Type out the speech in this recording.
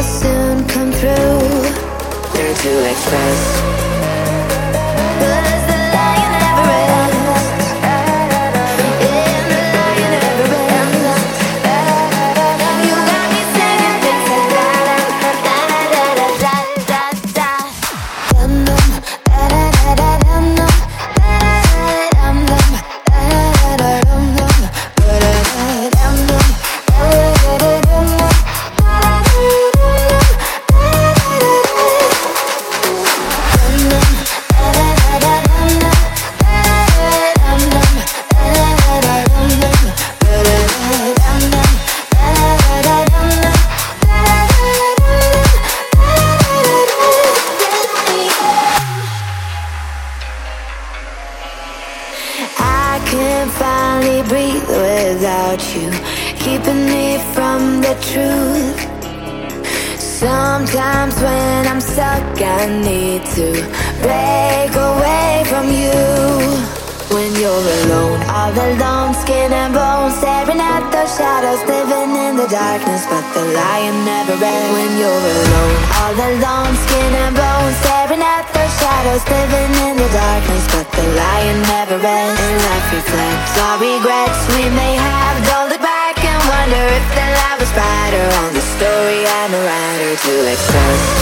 soon come through. Learn to express. But as the lion never ends, and the lion never ends, you got me singing things like da da da da da da da da. Dum dum da da da da dum dum da da dum dum da da dum dum da da dum dum da da dum dum. I can finally breathe without you, keeping me from the truth. Sometimes when I'm stuck, I need to break away from you. When you're alone, all alone, skin and bones, staring at those shadows, living in the darkness, but the lion never ends. When you're alone, all alone, skin and bones, staring at those shadows, living in the darkness, but the lion never ends. And life reflects all regrets we may have. Don't look back and wonder if the light was brighter on the story I'm a writer to express.